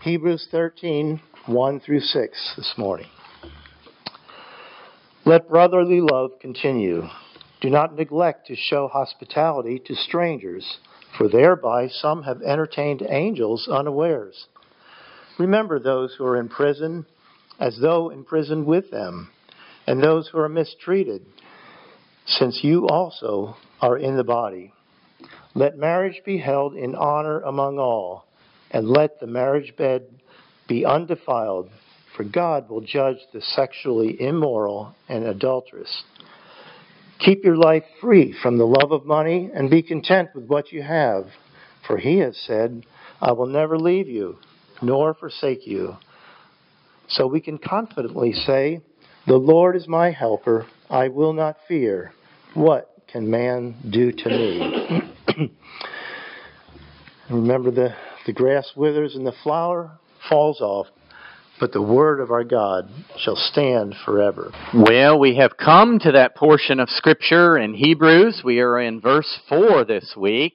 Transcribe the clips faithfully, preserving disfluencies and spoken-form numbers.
Hebrews thirteen, one through six this morning. Let brotherly love continue. Do not neglect to show hospitality to strangers, for thereby some have entertained angels unawares. Remember those who are in prison, as though in prison with them, and those who are mistreated, since you also are in the body. Let marriage be held in honor among all, and let the marriage bed be undefiled, for God will judge the sexually immoral and adulterous. Keep your life free from the love of money, and be content with what you have, for he has said, I will never leave you, nor forsake you. So we can confidently say, the Lord is my helper, I will not fear. What can man do to me? Remember, the, the grass withers and the flower falls off, but the word of our God shall stand forever. Well, we have come to that portion of Scripture in Hebrews. We are in verse four this week.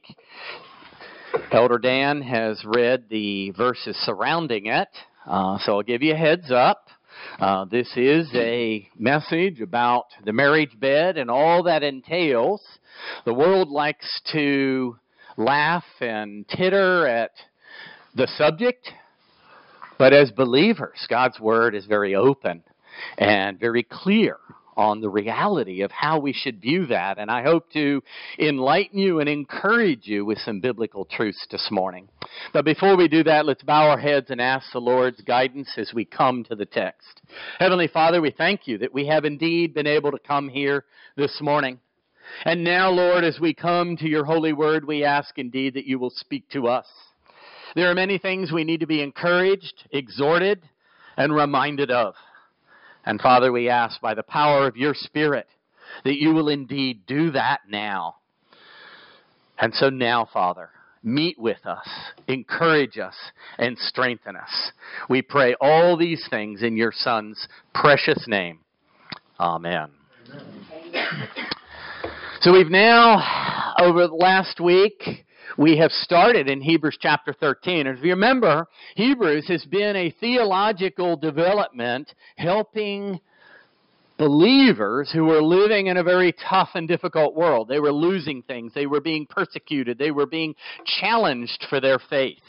Elder Dan has read the verses surrounding it, uh, so I'll give you a heads up. Uh, this is a message about the marriage bed and all that entails. The world likes to laugh and titter at the subject, but as believers, God's Word is very open and very clear on the reality of how we should view that. And I hope to enlighten you and encourage you with some biblical truths this morning. But before we do that, let's bow our heads and ask the Lord's guidance as we come to the text. Heavenly Father, we thank you that we have indeed been able to come here this morning. And now, Lord, as we come to your holy word, we ask indeed that you will speak to us. There are many things we need to be encouraged, exhorted, and reminded of. And Father, we ask by the power of your Spirit that you will indeed do that now. And so now, Father, meet with us, encourage us, and strengthen us. We pray all these things in your Son's precious name. Amen. Amen. So we've now, over the last week, we have started in Hebrews chapter thirteen. As you remember, Hebrews has been a theological development helping believers who were living in a very tough and difficult world. They were losing things. They were being persecuted. They were being challenged for their faith.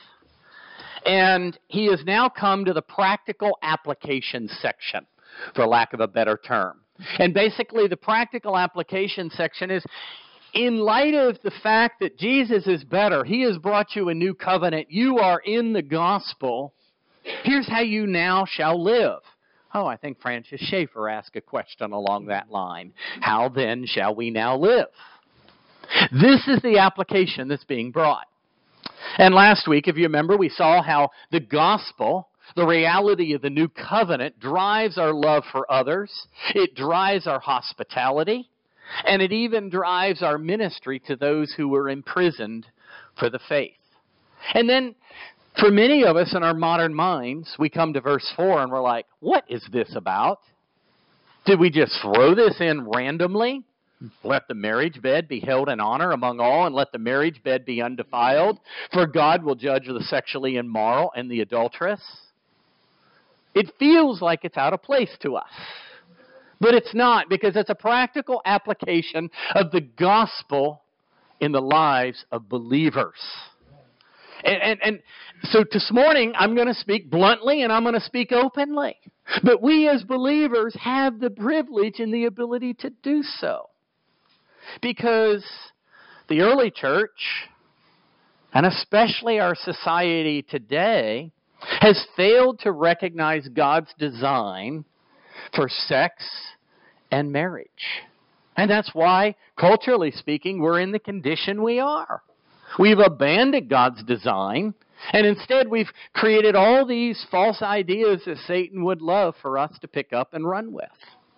And he has now come to the practical application section, for lack of a better term. And basically the practical application section is, in light of the fact that Jesus is better, he has brought you a new covenant, you are in the gospel, here's how you now shall live. Oh, I think Francis Schaeffer asked a question along that line. How then shall we now live? This is the application that's being brought. And last week, if you remember, we saw how the gospel, the reality of the new covenant, drives our love for others. It drives our hospitality. And it even drives our ministry to those who were imprisoned for the faith. And then, for many of us in our modern minds, we come to verse four and we're like, what is this about? Did we just throw this in randomly? Let the marriage bed be held in honor among all, and let the marriage bed be undefiled, for God will judge the sexually immoral and the adulterous. It feels like it's out of place to us. But it's not, because it's a practical application of the gospel in the lives of believers. And, and, and so this morning, I'm going to speak bluntly and I'm going to speak openly. But we as believers have the privilege and the ability to do so. Because the early church, and especially our society today, has failed to recognize God's design for sex and marriage. And that's why, culturally speaking, we're in the condition we are. We've abandoned God's design, and instead we've created all these false ideas that Satan would love for us to pick up and run with.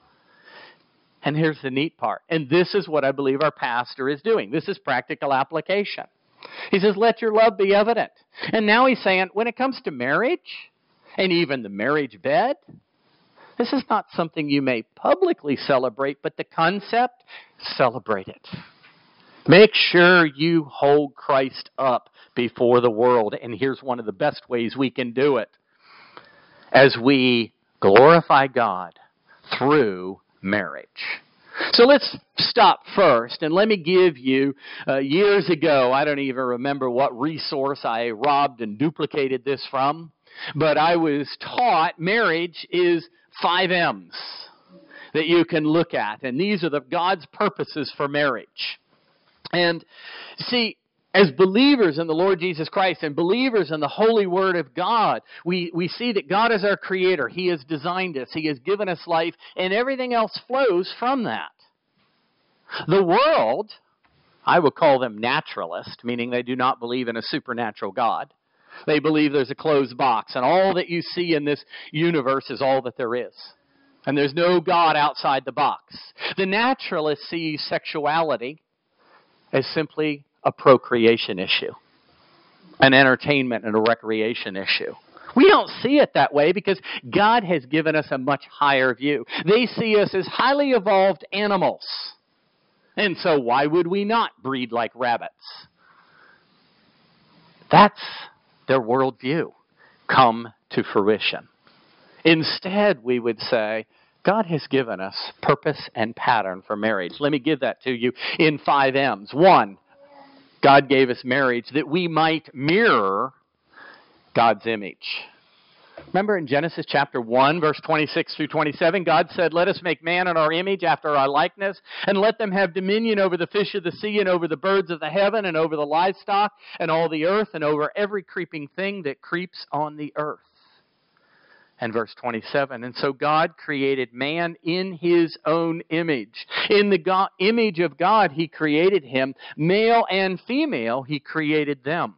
And here's the neat part. And this is what I believe our pastor is doing. This is practical application. He says, let your love be evident. And now he's saying, when it comes to marriage, and even the marriage bed, this is not something you may publicly celebrate, but the concept, celebrate it. Make sure you hold Christ up before the world. And here's one of the best ways we can do it. As we glorify God through marriage. So let's stop first and let me give you, uh, years ago, I don't even remember what resource I robbed and duplicated this from, but I was taught marriage is five M's that you can look at. And these are the God's purposes for marriage. And see, as believers in the Lord Jesus Christ and believers in the holy Word of God, we, we see that God is our Creator. He has designed us. He has given us life, and everything else flows from that. The world, I would call them naturalist, meaning they do not believe in a supernatural God. They believe there's a closed box, and all that you see in this universe is all that there is. And there's no God outside the box. The naturalist sees sexuality as simply a procreation issue, an entertainment and a recreation issue. We don't see it that way because God has given us a much higher view. They see us as highly evolved animals. And so why would we not breed like rabbits? That's their worldview come to fruition. Instead, we would say, God has given us purpose and pattern for marriage. Let me give that to you in five M's. One, God gave us marriage that we might mirror God's image. Remember in Genesis chapter one, verse twenty-six through twenty-seven, God said, let us make man in our image after our likeness, and let them have dominion over the fish of the sea, and over the birds of the heaven, and over the livestock, and all the earth, and over every creeping thing that creeps on the earth. And verse twenty-seven, and so God created man in His own image. In the God, image of God, He created him. Male and female, He created them.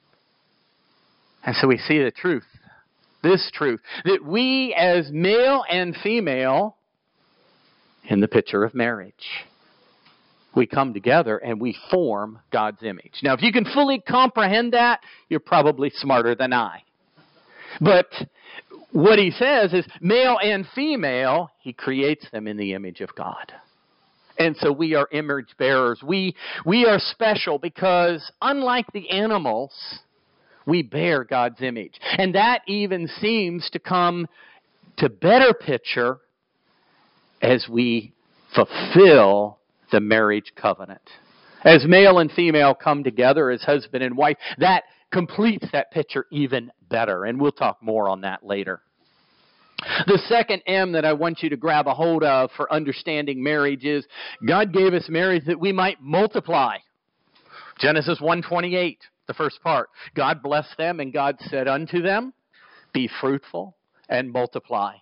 And so we see the truth, this truth, that we as male and female, in the picture of marriage, we come together and we form God's image. Now, if you can fully comprehend that, you're probably smarter than I. But what he says is male and female, He creates them in the image of God. And so we are image bearers. We, we are special because unlike the animals, we bear God's image. And that even seems to come to better picture as we fulfill the marriage covenant. As male and female come together as husband and wife, that completes that picture even better. And we'll talk more on that later. The second M that I want you to grab a hold of for understanding marriage is God gave us marriage that we might multiply. Genesis one twenty-eight, the first part. God blessed them and God said unto them, be fruitful and multiply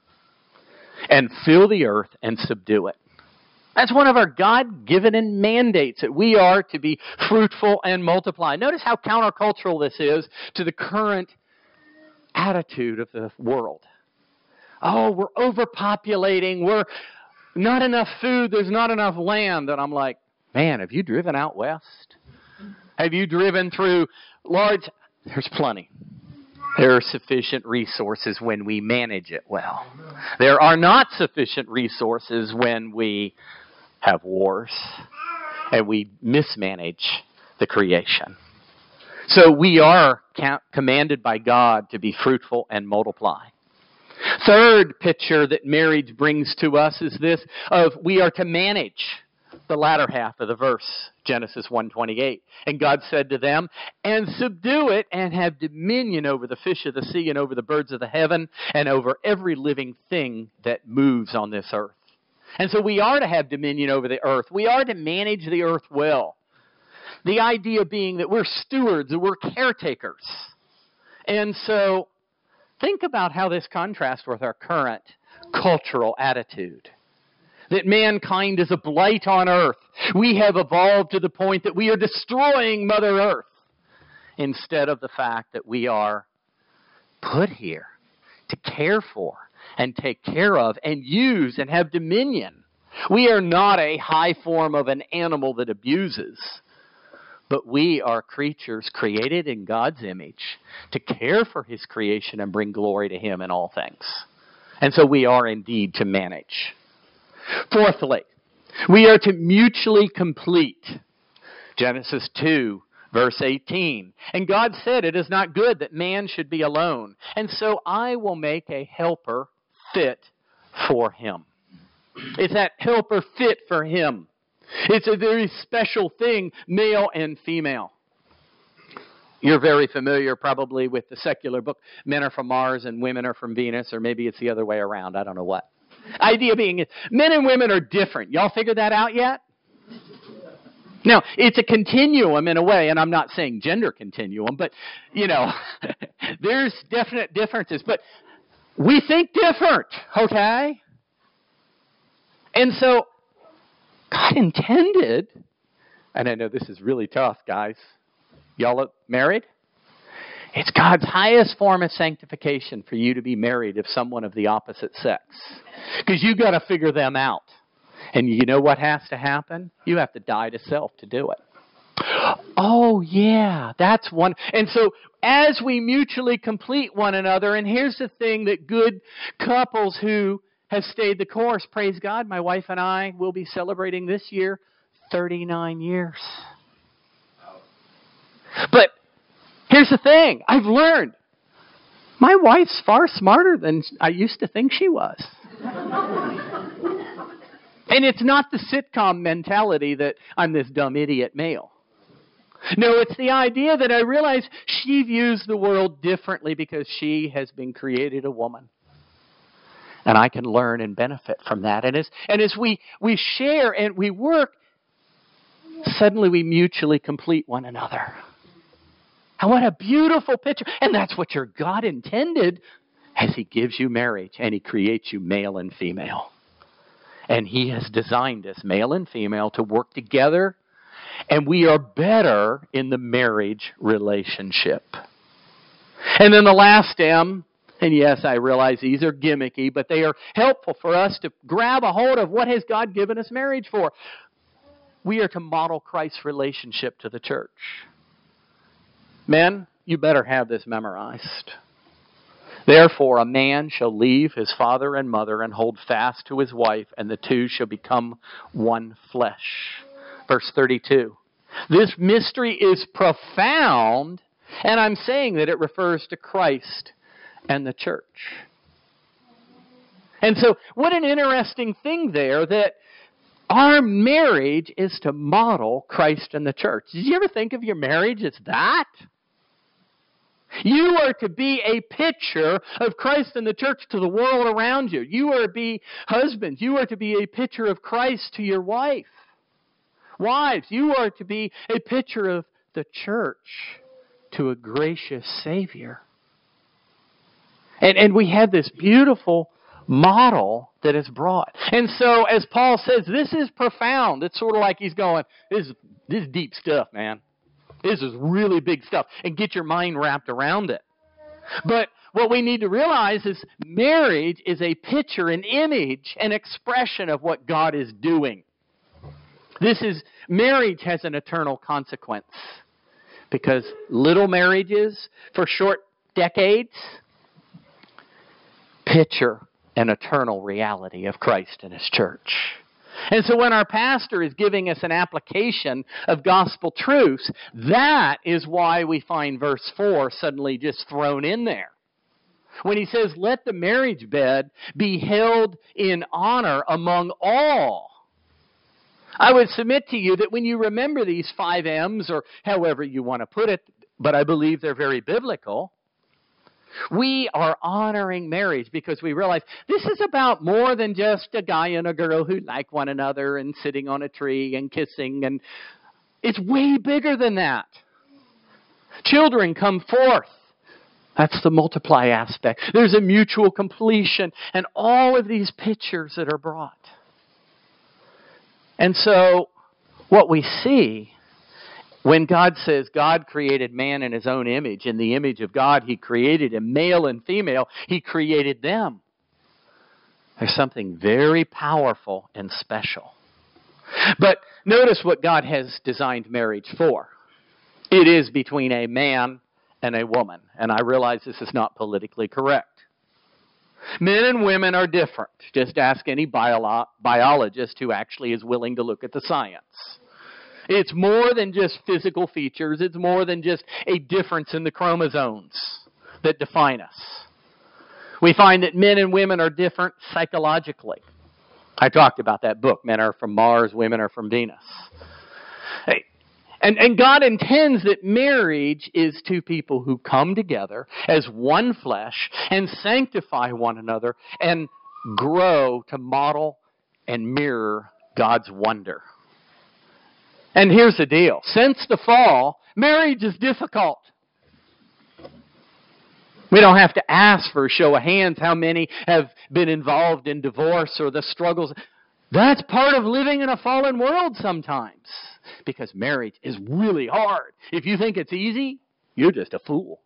and fill the earth and subdue it. That's one of our God-given mandates, that we are to be fruitful and multiply. Notice how countercultural this is to the current attitude of the world. Oh, we're overpopulating. We're not enough food. There's not enough land. And I'm like, man, have you driven out west? Have you driven through large... There's plenty. There are sufficient resources when we manage it well. There are not sufficient resources when we have wars and we mismanage the creation. So we are commanded by God to be fruitful and multiply. Third picture that marriage brings to us is this of we are to manage the latter half of the verse, Genesis one twenty-eight. And God said to them, and subdue it and have dominion over the fish of the sea and over the birds of the heaven and over every living thing that moves on this earth. And so we are to have dominion over the earth. We are to manage the earth well. The idea being that we're stewards and we're caretakers. And so think about how this contrasts with our current cultural attitude. That mankind is a blight on earth. We have evolved to the point that we are destroying Mother Earth instead of the fact that we are put here to care for and take care of and use and have dominion. We are not a high form of an animal that abuses, but we are creatures created in God's image to care for His creation and bring glory to Him in all things. And so we are indeed to manage. Fourthly, we are to mutually complete. Genesis two, verse eighteen. And God said, it is not good that man should be alone. And so I will make a helper fit for him. It's that helper fit for him. It's a very special thing, male and female. You're very familiar probably with the secular book, Men Are From Mars and Women Are From Venus, or maybe it's the other way around. I don't know what. Idea being, men and women are different. Y'all figured that out yet? Now, it's a continuum in a way, and I'm not saying gender continuum, but, you know, there's definite differences. But we think different, okay? And so, God intended, and I know this is really tough, guys. Y'all are married? It's God's highest form of sanctification for you to be married of someone of the opposite sex. Because you got to figure them out. And you know what has to happen? You have to die to self to do it. Oh, yeah, that's one. And so as we mutually complete one another, and here's the thing that good couples who have stayed the course, praise God, my wife and I will be celebrating this year thirty-nine years. But here's the thing. I've learned my wife's far smarter than I used to think she was. And it's not the sitcom mentality that I'm this dumb idiot male. No, it's the idea that I realize she views the world differently because she has been created a woman. And I can learn and benefit from that. And as, and as we, we share and we work, suddenly we mutually complete one another. And what a beautiful picture. And that's what your God intended as He gives you marriage and He creates you male and female. And He has designed us, male and female, to work together. And we are better in the marriage relationship. And then the last M, and yes, I realize these are gimmicky, but they are helpful for us to grab a hold of what has God given us marriage for. We are to model Christ's relationship to the church. Men, you better have this memorized. Therefore, a man shall leave his father and mother and hold fast to his wife, and the two shall become one flesh. Verse thirty-two. This mystery is profound, and I'm saying that it refers to Christ and the church. And so, what an interesting thing there that our marriage is to model Christ and the church. Did you ever think of your marriage as that? You are to be a picture of Christ and the church to the world around you. You are to be husbands. You are to be a picture of Christ to your wife. Wives, you are to be a picture of the church to a gracious Savior. And, and we have this beautiful model that is brought. And so, as Paul says, this is profound. It's sort of like he's going, this is, this is deep stuff, man. This is really big stuff. And get your mind wrapped around it. But what we need to realize is marriage is a picture, an image, an expression of what God is doing. This is, marriage has an eternal consequence. Because little marriages for short decades picture an eternal reality of Christ and His church. And so when our pastor is giving us an application of gospel truths, that is why we find verse four suddenly just thrown in there. When he says, let the marriage bed be held in honor among all. I would submit to you that when you remember these five M's, or however you want to put it, but I believe they're very biblical, we are honoring marriage because we realize this is about more than just a guy and a girl who like one another and sitting on a tree and kissing. And it's way bigger than that. Children come forth. That's the multiply aspect. There's a mutual completion and all of these pictures that are brought. And so what we see when God says God created man in His own image, in the image of God He created him, male and female, He created them. There's something very powerful and special. But notice what God has designed marriage for. It is between a man and a woman. And I realize this is not politically correct. Men and women are different. Just ask any bio- biologist who actually is willing to look at the science. It's more than just physical features. It's more than just a difference in the chromosomes that define us. We find that men and women are different psychologically. I talked about that book, Men Are From Mars, Women Are From Venus. Hey, and, and God intends that marriage is two people who come together as one flesh and sanctify one another and grow to model and mirror God's wonder. And here's the deal. Since the fall, marriage is difficult. We don't have to ask for a show of hands how many have been involved in divorce or the struggles. That's part of living in a fallen world sometimes. Because marriage is really hard. If you think it's easy, you're just a fool.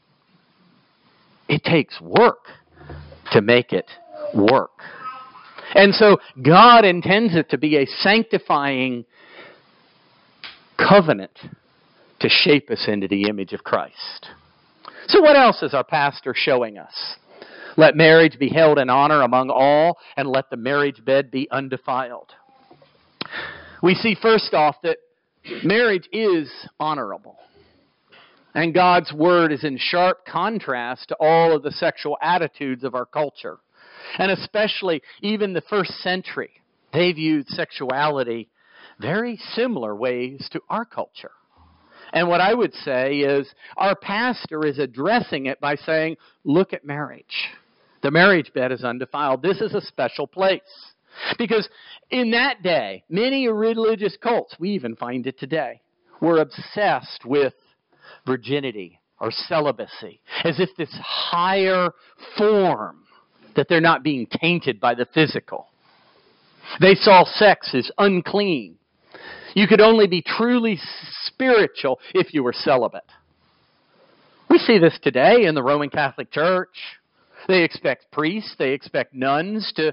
It takes work to make it work. And so God intends it to be a sanctifying covenant to shape us into the image of Christ. So what else is our pastor showing us? Let marriage be held in honor among all, and let the marriage bed be undefiled. We see first off that marriage is honorable. And God's word is in sharp contrast to all of the sexual attitudes of our culture. And especially even the first century, they viewed sexuality very similar ways to our culture. And what I would say is our pastor is addressing it by saying, look at marriage. The marriage bed is undefiled. This is a special place. Because in that day, many religious cults, we even find it today, were obsessed with virginity or celibacy, as if this higher form, that they're not being tainted by the physical. They saw sex as unclean. You could only be truly spiritual if you were celibate. We see this today in the Roman Catholic Church. They expect priests, they expect nuns to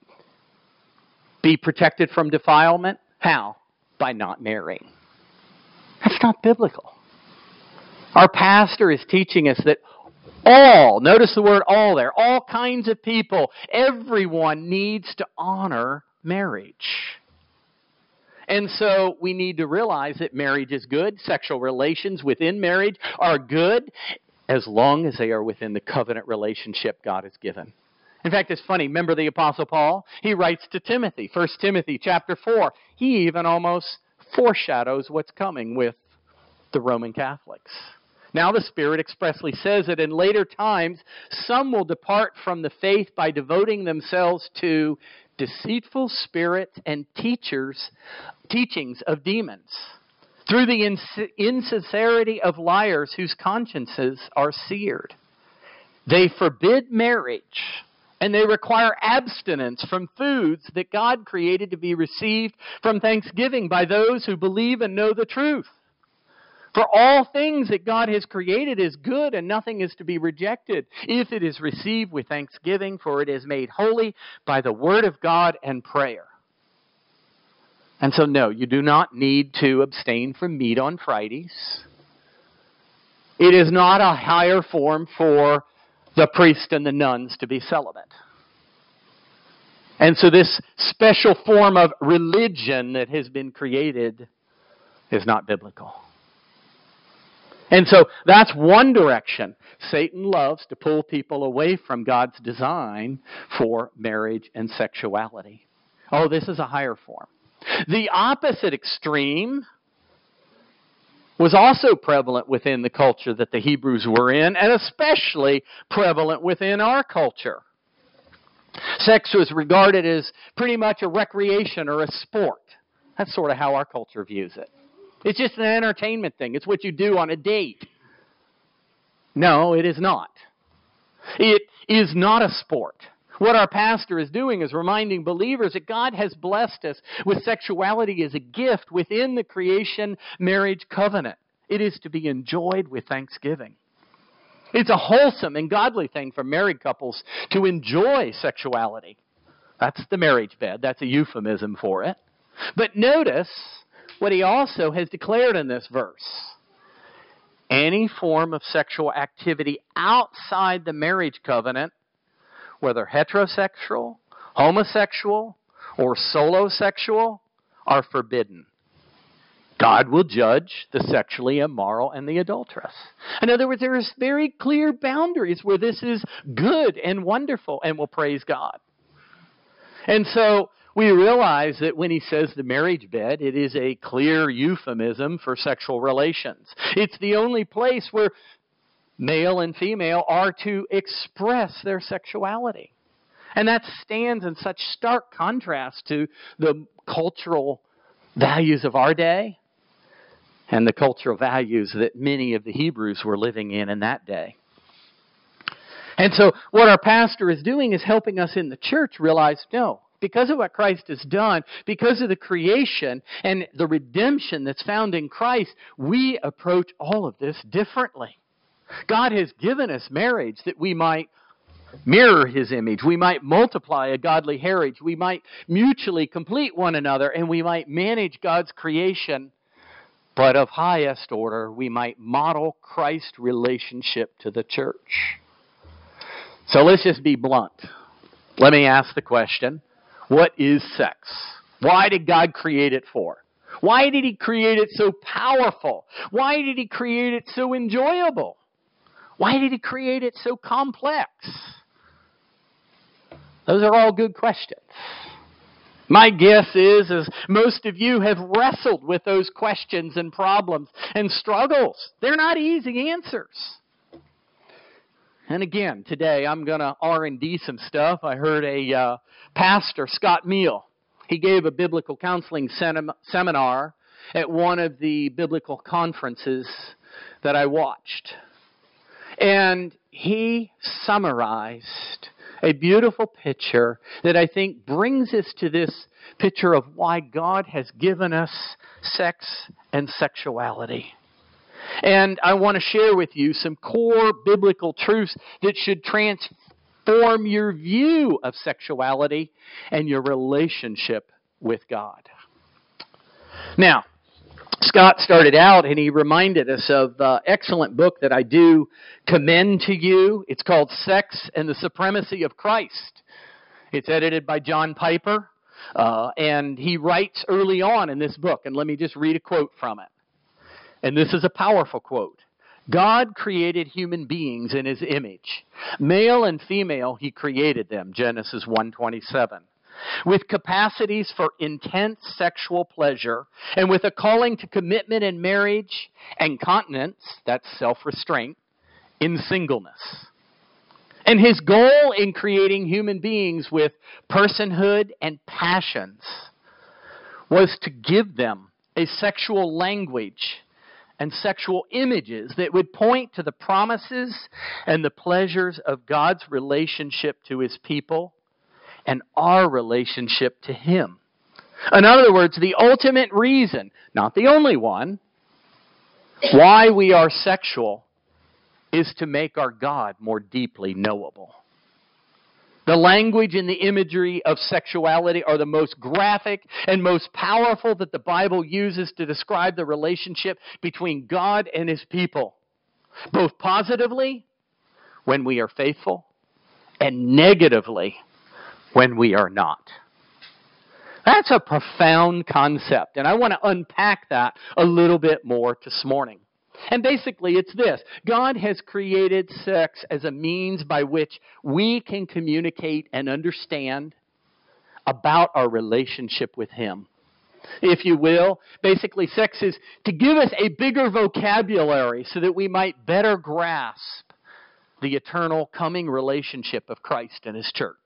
be protected from defilement. How? By not marrying. That's not biblical. Our pastor is teaching us that all, notice the word all there, all kinds of people, everyone needs to honor marriage. And so we need to realize that marriage is good. Sexual relations within marriage are good as long as they are within the covenant relationship God has given. In fact, it's funny. Remember the Apostle Paul? He writes to Timothy, First Timothy chapter four. He even almost foreshadows what's coming with the Roman Catholics. Now the Spirit expressly says that in later times, some will depart from the faith by devoting themselves to deceitful spirits and teachers, teachings of demons, through the ins- insincerity of liars whose consciences are seared. They forbid marriage, and they require abstinence from foods that God created to be received from thanksgiving by those who believe and know the truth. For all things that God has created is good, and nothing is to be rejected if it is received with thanksgiving, for it is made holy by the word of God and prayer. And so, no, you do not need to abstain from meat on Fridays. It is not a higher form for the priest and the nuns to be celibate. And so this special form of religion that has been created is not biblical. And so that's one direction. Satan loves to pull people away from God's design for marriage and sexuality. Oh, this is a higher form. The opposite extreme was also prevalent within the culture that the Hebrews were in, and especially prevalent within our culture. Sex was regarded as pretty much a recreation or a sport. That's sort of how our culture views it. It's just an entertainment thing. It's what you do on a date. No, it is not. It is not a sport. What our pastor is doing is reminding believers that God has blessed us with sexuality as a gift within the creation marriage covenant. It is to be enjoyed with thanksgiving. It's a wholesome and godly thing for married couples to enjoy sexuality. That's the marriage bed. That's a euphemism for it. But notice what he also has declared in this verse. Any form of sexual activity outside the marriage covenant, whether heterosexual, homosexual, or solosexual, are forbidden. God will judge the sexually immoral and the adulterous. In other words, there is very clear boundaries where this is good and wonderful and will praise God. And so we realize that when he says the marriage bed, it is a clear euphemism for sexual relations. It's the only place where male and female are to express their sexuality. And that stands in such stark contrast to the cultural values of our day and the cultural values that many of the Hebrews were living in in that day. And so what our pastor is doing is helping us in the church realize, no, because of what Christ has done, because of the creation and the redemption that's found in Christ, we approach all of this differently. God has given us marriage that we might mirror his image. We might multiply a godly heritage. We might mutually complete one another, and we might manage God's creation. But of highest order, we might model Christ's relationship to the church. So let's just be blunt. Let me ask the question, what is sex? Why did God create it for? Why did he create it so powerful? Why did he create it so enjoyable? Why did he create it so complex? Those are all good questions. My guess is, is most of you have wrestled with those questions and problems and struggles. They're not easy answers. And again, today I'm going to R and D some stuff. I heard a uh, pastor, Scott Meal. He gave a biblical counseling sem- seminar at one of the biblical conferences that I watched. And he summarized a beautiful picture that I think brings us to this picture of why God has given us sex and sexuality. And I want to share with you some core biblical truths that should transform your view of sexuality and your relationship with God. Now, Scott started out and he reminded us of an excellent book that I do commend to you. It's called Sex and the Supremacy of Christ. It's edited by John Piper. Uh, and he writes early on in this book, and let me just read a quote from it. And this is a powerful quote. God created human beings in his image. Male and female, he created them, Genesis one twenty-seven. With capacities for intense sexual pleasure, and with a calling to commitment in marriage and continence, that's self-restraint, in singleness. And his goal in creating human beings with personhood and passions was to give them a sexual language and sexual images that would point to the promises and the pleasures of God's relationship to his people and our relationship to him. In other words, the ultimate reason, not the only one, why we are sexual is to make our God more deeply knowable. The language and the imagery of sexuality are the most graphic and most powerful that the Bible uses to describe the relationship between God and his people, both positively when we are faithful and negatively when we are not. That's a profound concept, and I want to unpack that a little bit more this morning. And basically it's this. God has created sex as a means by which we can communicate and understand about our relationship with him. If you will, basically sex is to give us a bigger vocabulary so that we might better grasp the eternal coming relationship of Christ and his church.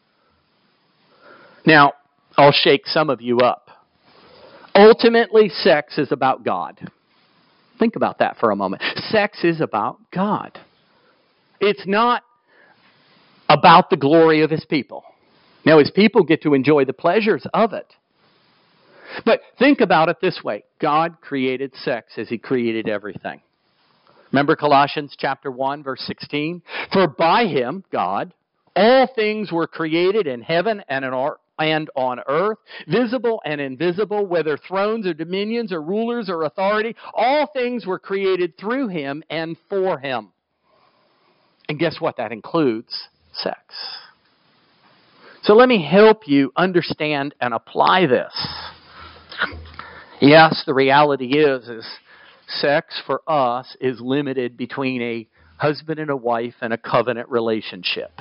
Now, I'll shake some of you up. Ultimately, sex is about God. Think about that for a moment. Sex is about God. It's not about the glory of his people. Now, his people get to enjoy the pleasures of it. But think about it this way. God created sex as he created everything. Remember Colossians chapter one, verse sixteen? For by him, God, all things were created in heaven and in earth, and on earth, visible and invisible, whether thrones or dominions or rulers or authority, all things were created through him and for him. And guess what? That includes sex. So let me help you understand and apply this. Yes, the reality is, is sex for us is limited between a husband and a wife and a covenant relationship.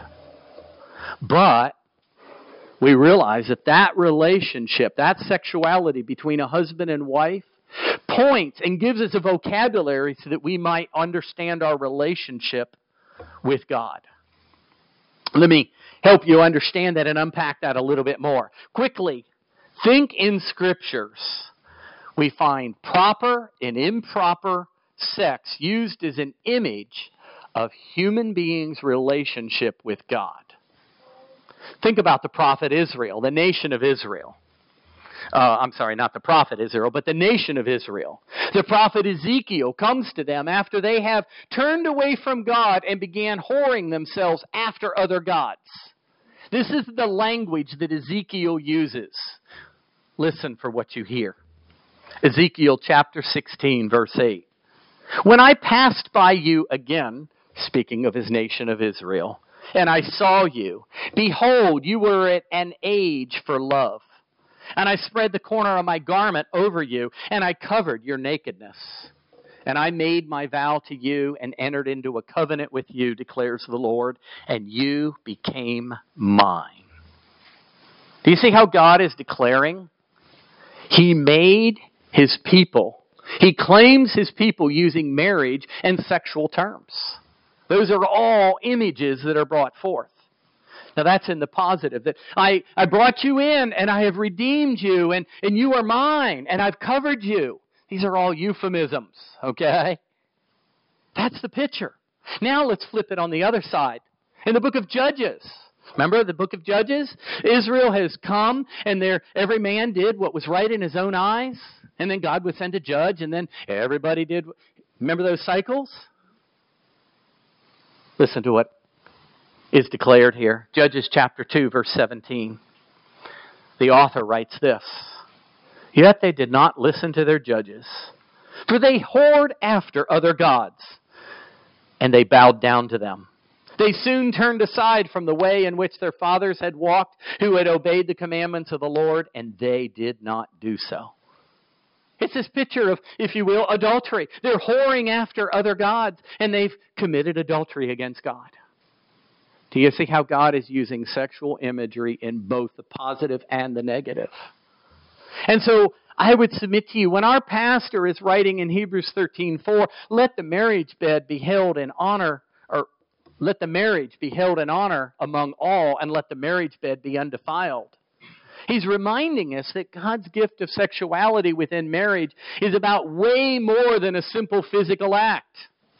But we realize that that relationship, that sexuality between a husband and wife, points and gives us a vocabulary so that we might understand our relationship with God. Let me help you understand that and unpack that a little bit more. Quickly, think in Scriptures. We find proper and improper sex used as an image of human beings' relationship with God. Think about the prophet Israel, the nation of Israel. Uh, I'm sorry, not the prophet Israel, but the nation of Israel. The prophet Ezekiel comes to them after they have turned away from God and began whoring themselves after other gods. This is the language that Ezekiel uses. Listen for what you hear. Ezekiel chapter sixteen, verse eight. When I passed by you again, speaking of his nation of Israel, and I saw you, behold, you were at an age for love. And I spread the corner of my garment over you, and I covered your nakedness. And I made my vow to you and entered into a covenant with you, declares the Lord, and you became mine. Do you see how God is declaring? He made his people. He claims his people using marriage and sexual terms. Those are all images that are brought forth. Now that's in the positive, that I, I brought you in and I have redeemed you and, and you are mine and I've covered you. These are all euphemisms, okay? That's the picture. Now let's flip it on the other side. In the book of Judges, remember the book of Judges? Israel has come and there every man did what was right in his own eyes. And then God would send a judge and then everybody did. Remember those cycles? Listen to what is declared here. Judges chapter two, verse seventeen. The author writes this. Yet they did not listen to their judges, for they whored after other gods, and they bowed down to them. They soon turned aside from the way in which their fathers had walked, who had obeyed the commandments of the Lord, and they did not do so. It's this picture of, if you will, adultery. They're whoring after other gods, and they've committed adultery against God. Do you see how God is using sexual imagery in both the positive and the negative? And so I would submit to you, when our pastor is writing in Hebrews thirteen four, let the marriage bed be held in honor, or let the marriage be held in honor among all, and let the marriage bed be undefiled. He's reminding us that God's gift of sexuality within marriage is about way more than a simple physical act.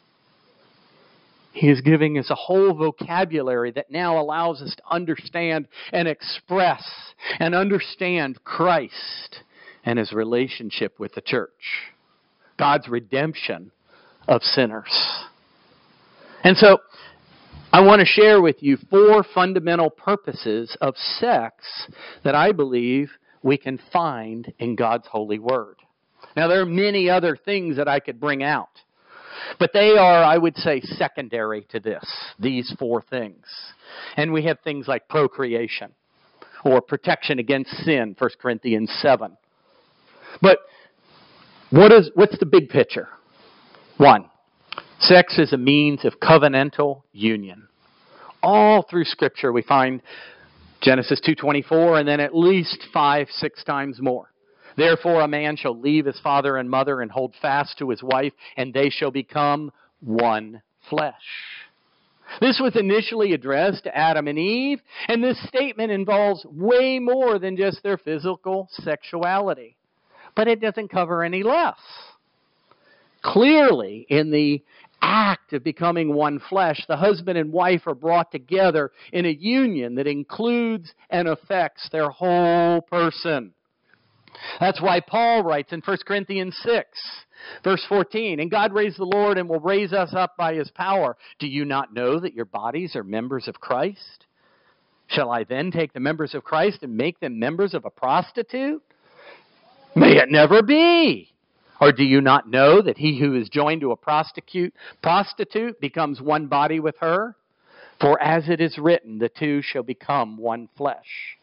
He is giving us a whole vocabulary that now allows us to understand and express and understand Christ and his relationship with the church. God's redemption of sinners. And so, I want to share with you four fundamental purposes of sex that I believe we can find in God's holy word. Now, there are many other things that I could bring out, but they are, I would say, secondary to this, these four things. And we have things like procreation or protection against sin, First Corinthians seven. But what is what's the big picture? One, sex is a means of covenantal union. All through Scripture we find Genesis two twenty-four and then at least five, six times more. Therefore a man shall leave his father and mother and hold fast to his wife, and they shall become one flesh. This was initially addressed to Adam and Eve, and this statement involves way more than just their physical sexuality. But it doesn't cover any less. Clearly, in the act of becoming one flesh, the husband and wife are brought together in a union that includes and affects their whole person. That's why Paul writes in First Corinthians six, verse fourteen, and God raised the Lord and will raise us up by his power. Do you not know that your bodies are members of Christ? Shall I then take the members of Christ and make them members of a prostitute? May it never be. Or do you not know that he who is joined to a prostitute, prostitute becomes one body with her? For as it is written, the two shall become one flesh.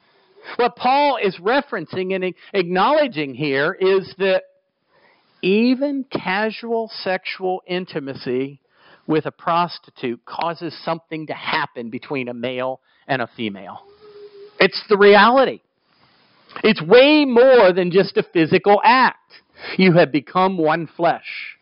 What Paul is referencing and acknowledging here is that even casual sexual intimacy with a prostitute causes something to happen between a male and a female. It's the reality. It's way more than just a physical act. You have become one flesh.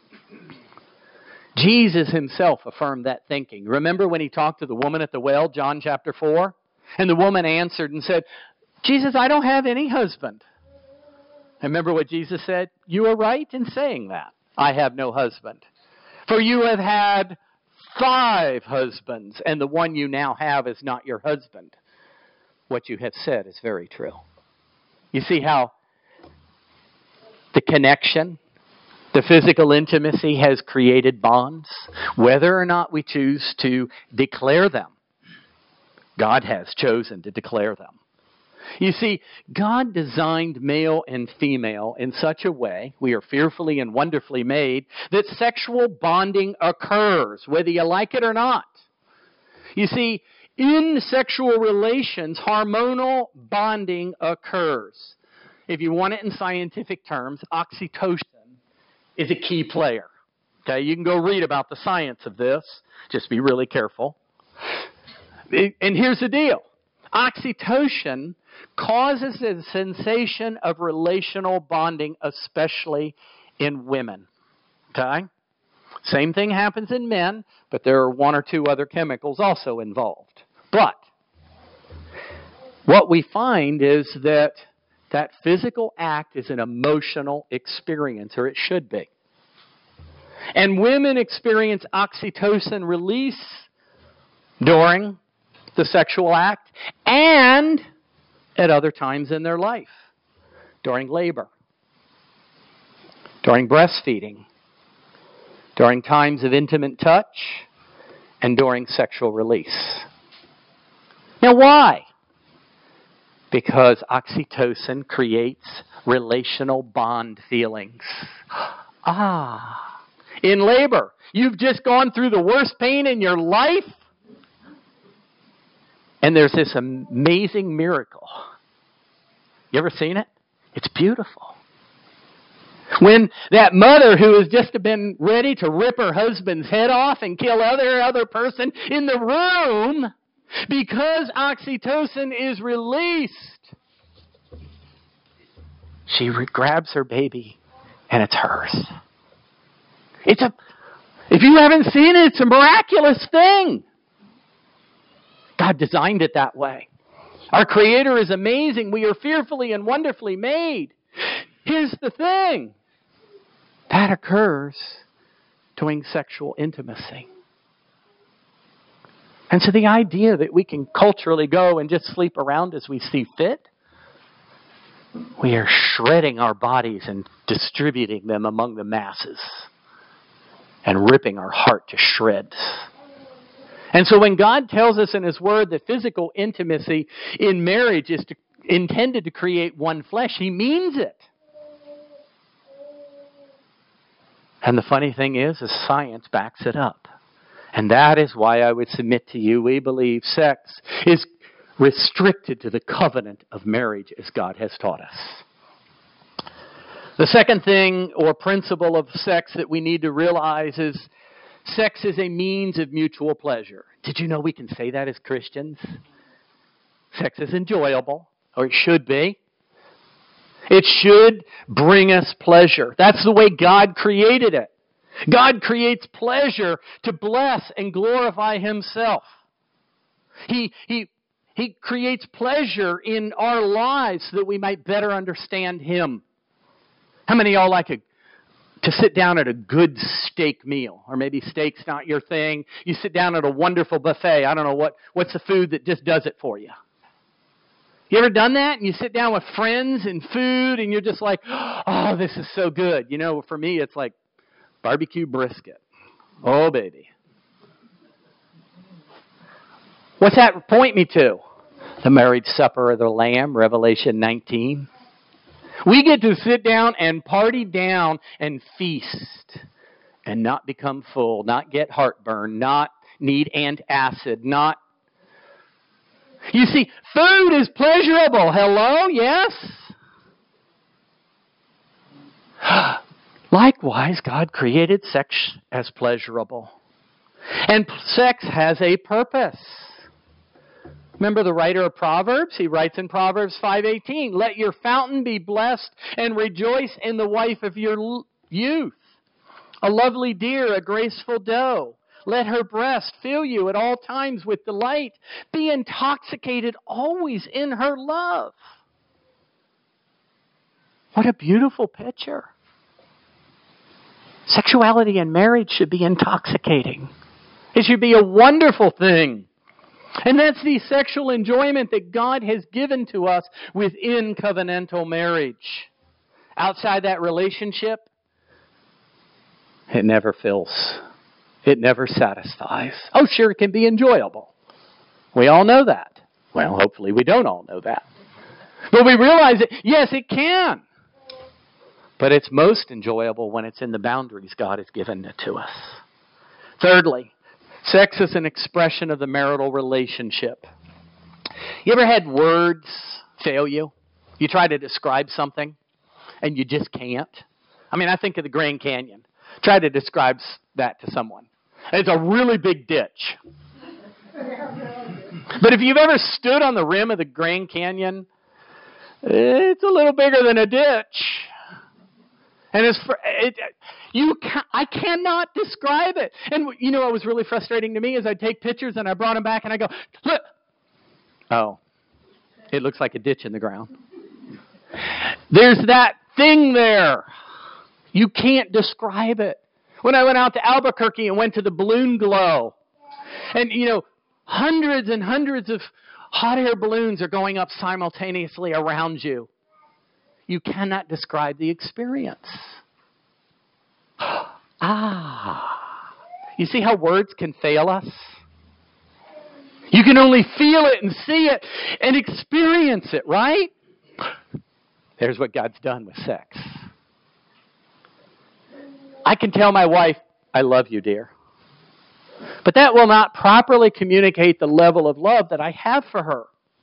Jesus himself affirmed that thinking. Remember when he talked to the woman at the well, John chapter four? And the woman answered and said, Jesus, I don't have any husband. And remember what Jesus said? You are right in saying that. I have no husband. For you have had five husbands, and the one you now have is not your husband. What you have said is very true. You see how the connection, the physical intimacy has created bonds, whether or not we choose to declare them. God has chosen to declare them. You see, God designed male and female in such a way, we are fearfully and wonderfully made, that sexual bonding occurs, whether you like it or not. You see, in sexual relations, hormonal bonding occurs. If you want it in scientific terms, oxytocin is a key player. Okay, you can go read about the science of this. Just be really careful. And here's the deal. Oxytocin causes a sensation of relational bonding, especially in women. Okay? Same thing happens in men, but there are one or two other chemicals also involved. But what we find is that that physical act is an emotional experience, or it should be. And women experience oxytocin release during the sexual act and at other times in their life, during labor, during breastfeeding, during times of intimate touch, and during sexual release. Now why? Because oxytocin creates relational bond feelings. Ah, in labor, you've just gone through the worst pain in your life, and there's this amazing miracle. You ever seen it? It's beautiful. When that mother who has just been ready to rip her husband's head off and kill other other person in the room, because oxytocin is released, she re- grabs her baby and it's hers. It's a, if you haven't seen it, it's a miraculous thing. God designed it that way. Our Creator is amazing. We are fearfully and wonderfully made. Here's the thing. That occurs during sexual intimacy. And so the idea that we can culturally go and just sleep around as we see fit, we are shredding our bodies and distributing them among the masses and ripping our heart to shreds. And so when God tells us in His Word that physical intimacy in marriage is to, intended to create one flesh, He means it. And the funny thing is, is science backs it up. And that is why I would submit to you, we believe sex is restricted to the covenant of marriage as God has taught us. The second thing or principle of sex that we need to realize is sex is a means of mutual pleasure. Did you know we can say that as Christians? Sex is enjoyable, or it should be. It should bring us pleasure. That's the way God created it. God creates pleasure to bless and glorify Himself. He, he, he creates pleasure in our lives so that we might better understand Him. How many of y'all like a to sit down at a good steak meal? Or maybe steak's not your thing. You sit down at a wonderful buffet. I don't know, what what's the food that just does it for you? You ever done that? And you sit down with friends and food and you're just like, oh, this is so good. You know, for me, it's like barbecue brisket. Oh, baby. What's that point me to? The marriage supper of the Lamb, Revelation nineteen. We get to sit down and party down and feast and not become full, not get heartburn, not need antacid, not... You see, food is pleasurable. Hello? Yes? Likewise, God created sex as pleasurable. And sex has a purpose. Remember the writer of Proverbs? He writes in Proverbs five eighteen, "Let your fountain be blessed and rejoice in the wife of your youth. A lovely deer, a graceful doe. Let her breast fill you at all times with delight. Be intoxicated always in her love." What a beautiful picture. Sexuality in marriage should be intoxicating. It should be a wonderful thing. And that's the sexual enjoyment that God has given to us within covenantal marriage. Outside that relationship, it never fills. It never satisfies. Oh, sure, it can be enjoyable. We all know that. Well, hopefully we don't all know that. But we realize that, yes, it can. But it's most enjoyable when it's in the boundaries God has given it to us. Thirdly, sex is an expression of the marital relationship. You ever had words fail you? You try to describe something and you just can't? I mean, I think of the Grand Canyon. Try to describe that to someone. It's a really big ditch. But if you've ever stood on the rim of the Grand Canyon, it's a little bigger than a ditch. And it's for, it, you, can, I cannot describe it. And you know what was really frustrating to me is I'd take pictures and I brought them back and I go, look. Oh, it looks like a ditch in the ground. There's that thing there. You can't describe it. When I went out to Albuquerque and went to the Balloon Glow, and you know, hundreds and hundreds of hot air balloons are going up simultaneously around you. You cannot describe the experience. Ah. You see how words can fail us? You can only feel it and see it and experience it, right? There's what God's done with sex. I can tell my wife, "I love you, dear." But that will not properly communicate the level of love that I have for her.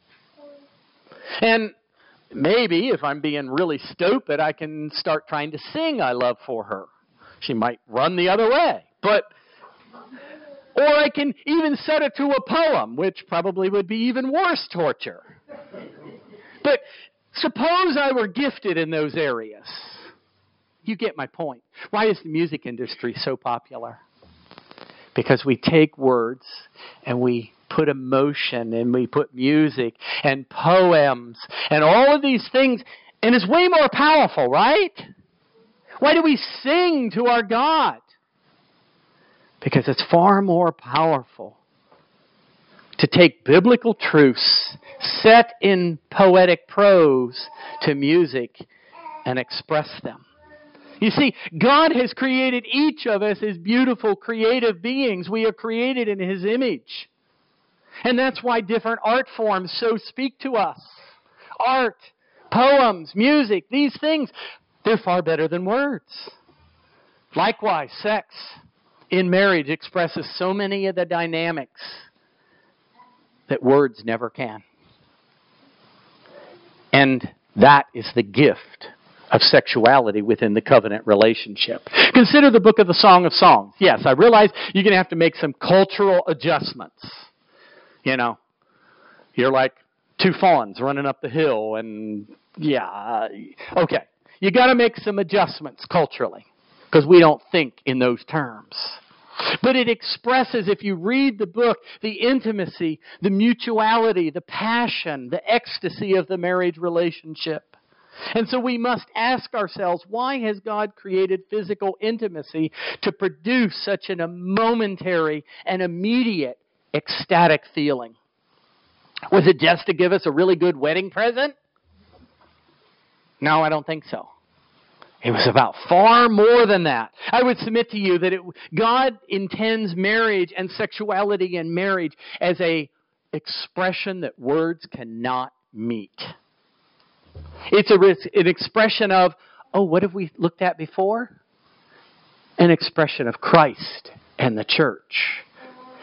And maybe, if I'm being really stupid, I can start trying to sing "I love" for her. She might run the other way. But, or I can even set it to a poem, which probably would be even worse torture. But suppose I were gifted in those areas. You get my point. Why is the music industry so popular? Because we take words and we put emotion and we put music and poems and all of these things, and it's way more powerful, right? Why do we sing to our God? Because it's far more powerful to take biblical truths set in poetic prose to music and express them. You see, God has created each of us as beautiful, creative beings. We are created in His image. And that's why different art forms so speak to us. Art, poems, music, these things, they're far better than words. Likewise, sex in marriage expresses so many of the dynamics that words never can. And that is the gift of sexuality within the covenant relationship. Consider the book of the Song of Songs. Yes, I realize you're going to have to make some cultural adjustments. You know, you're like two fawns running up the hill and, yeah, okay. You got to make some adjustments culturally because we don't think in those terms. But it expresses, if you read the book, the intimacy, the mutuality, the passion, the ecstasy of the marriage relationship. And so we must ask ourselves, why has God created physical intimacy to produce such a momentary and immediate ecstatic feeling? Was it just to give us a really good wedding present? No, I don't think so. It was about far more than that. I would submit to you that it, God intends marriage and sexuality in marriage as an expression that words cannot meet. It's a, an expression of, oh, what have we looked at before? An expression of Christ and the church.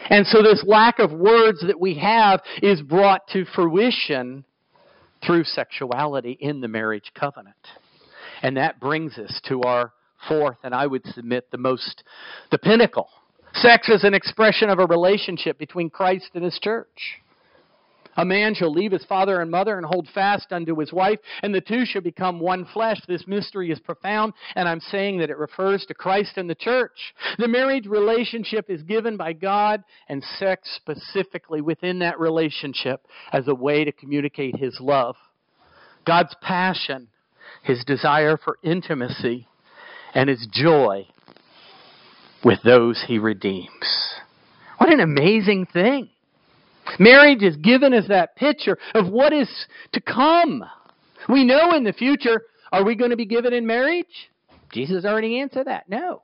And so this lack of words that we have is brought to fruition through sexuality in the marriage covenant. And that brings us to our fourth, and I would submit the most, the pinnacle. Sex is an expression of a relationship between Christ and His church. A man shall leave his father and mother and hold fast unto his wife, and the two shall become one flesh. This mystery is profound, and I'm saying that it refers to Christ and the church. The marriage relationship is given by God, and sex specifically within that relationship as a way to communicate His love, God's passion, His desire for intimacy, and His joy with those He redeems. What an amazing thing. Marriage is given as that picture of what is to come. We know in the future, are we going to be given in marriage? Jesus already answered that. No.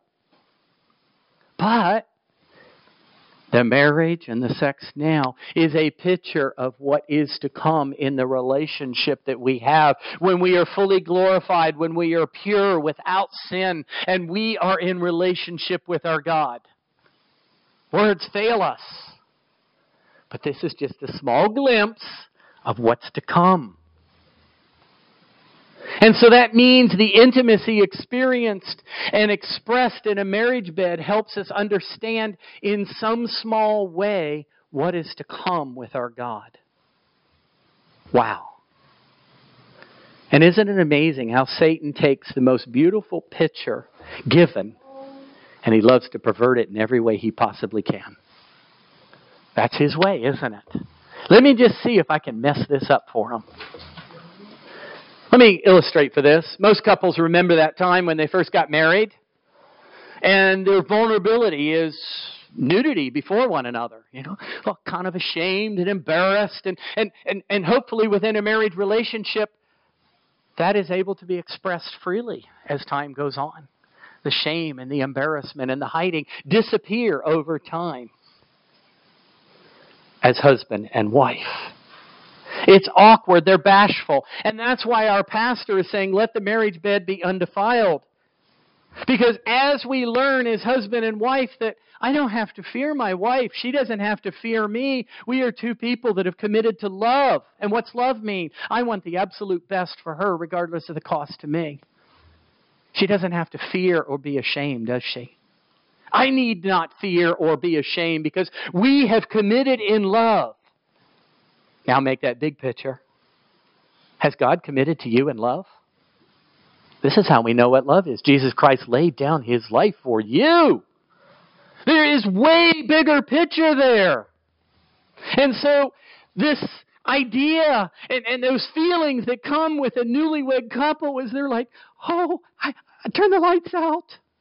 But the marriage and the sex now is a picture of what is to come in the relationship that we have when we are fully glorified, when we are pure, without sin, and we are in relationship with our God. Words fail us. But this is just a small glimpse of what's to come. And so that means the intimacy experienced and expressed in a marriage bed helps us understand in some small way what is to come with our God. Wow. And isn't it amazing how Satan takes the most beautiful picture given and he loves to pervert it in every way he possibly can. That's his way, isn't it? Let me just see if I can mess this up for him. Let me illustrate for this. Most couples remember that time when they first got married, and their vulnerability is nudity before one another. You know, well, kind of ashamed and embarrassed, and, and, and, and hopefully within a married relationship, that is able to be expressed freely as time goes on. The shame and the embarrassment and the hiding disappear over time as husband and wife. It's awkward. They're bashful. And that's why our pastor is saying, let the marriage bed be undefiled. Because as we learn as husband and wife that I don't have to fear my wife. She doesn't have to fear me. We are two people that have committed to love. And what's love mean? I want the absolute best for her regardless of the cost to me. She doesn't have to fear or be ashamed, does she? I need not fear or be ashamed because we have committed in love. Now make that big picture. Has God committed to you in love? This is how we know what love is. Jesus Christ laid down His life for you. There is way bigger picture there. And so this idea and, and those feelings that come with a newlywed couple is they're like, oh, I, I turn the lights out.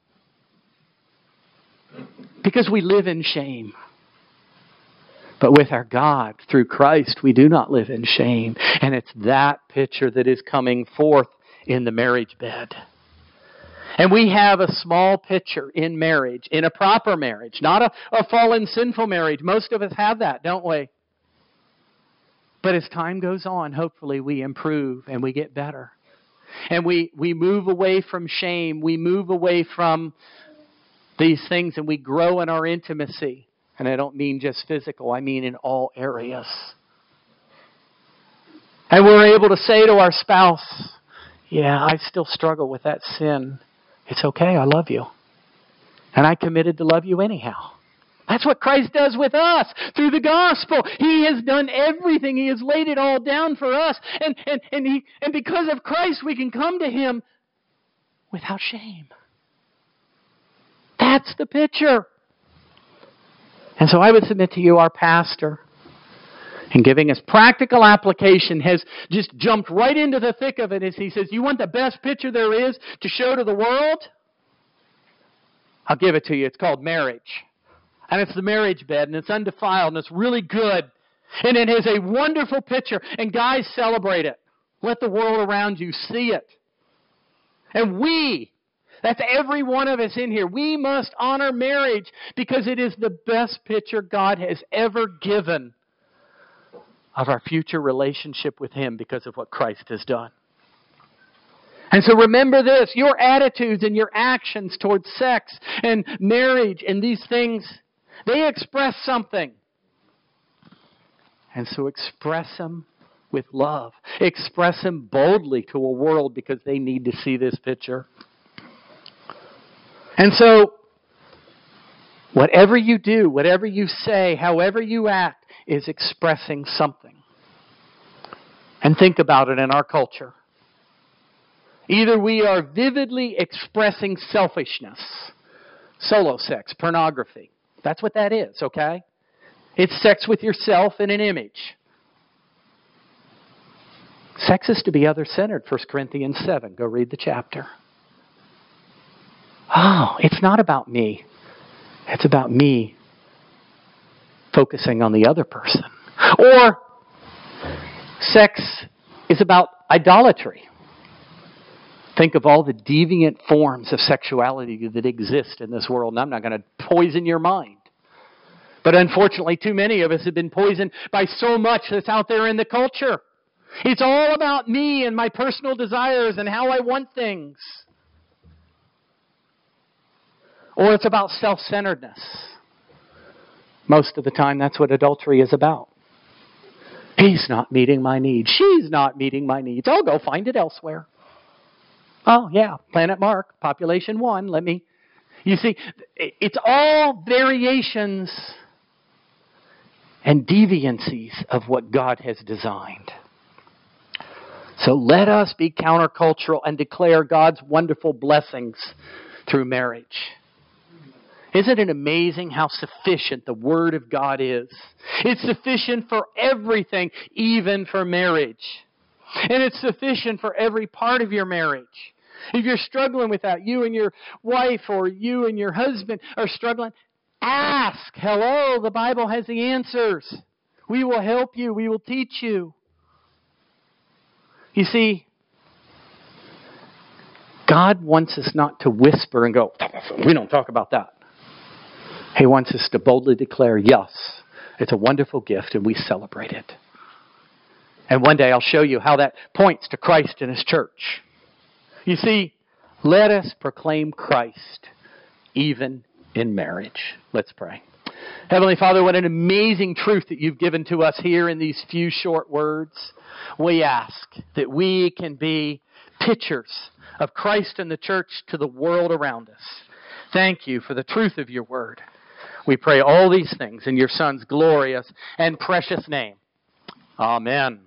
Because we live in shame. But with our God, through Christ, we do not live in shame. And it's that picture that is coming forth in the marriage bed. And we have a small picture in marriage, in a proper marriage, not a, a fallen, sinful marriage. Most of us have that, don't we? But as time goes on, hopefully we improve and we get better. And we, we move away from shame. We move away from these things and we grow in our intimacy. And I don't mean just physical, I mean in all areas. And we're able to say to our spouse, yeah, I still struggle with that sin. It's okay, I love you. And I committed to love you anyhow. That's what Christ does with us through the gospel. He has done everything. He has laid it all down for us. And, and, and, he, and because of Christ, we can come to Him without shame. That's the picture. And so I would submit to you, our pastor, in giving us practical application, has just jumped right into the thick of it as he says, you want the best picture there is to show to the world? I'll give it to you. It's called marriage. And it's the marriage bed, and it's undefiled, and it's really good. And it has a wonderful picture. And guys, celebrate it. Let the world around you see it. And we, that's every one of us in here, we must honor marriage because it is the best picture God has ever given of our future relationship with Him because of what Christ has done. And so remember this, your attitudes and your actions towards sex and marriage and these things They express something. And so express them with love. Express them boldly to a world because they need to see this picture. And so, whatever you do, whatever you say, however you act, is expressing something. And think about it in our culture. Either we are vividly expressing selfishness, solo sex, pornography. That's what that is, okay? It's sex with yourself in an image. Sex is to be other-centered, First Corinthians seven. Go read the chapter. Oh, it's not about me. It's about me focusing on the other person. Or sex is about idolatry. Think of all the deviant forms of sexuality that exist in this world. And I'm not going to poison your mind. But unfortunately, too many of us have been poisoned by so much that's out there in the culture. It's all about me and my personal desires and how I want things. Or it's about self-centeredness. Most of the time, that's what adultery is about. He's not meeting my needs. She's not meeting my needs. I'll go find it elsewhere. Oh, yeah, Planet Mark, population one, let me... You see, it's all variations and deviancies of what God has designed. So let us be countercultural and declare God's wonderful blessings through marriage. Isn't it amazing how sufficient the Word of God is? It's sufficient for everything, even for marriage. And it's sufficient for every part of your marriage. If you're struggling with that, you and your wife or you and your husband are struggling, ask. Hello, the Bible has the answers. We will help you. We will teach you. You see, God wants us not to whisper and go, we don't talk about that. He wants us to boldly declare, yes, it's a wonderful gift and we celebrate it. And one day I'll show you how that points to Christ and His church. You see, let us proclaim Christ even in marriage. Let's pray. Heavenly Father, what an amazing truth that you've given to us here in these few short words. We ask that we can be pictures of Christ and the church to the world around us. Thank you for the truth of your word. We pray all these things in your Son's glorious and precious name. Amen.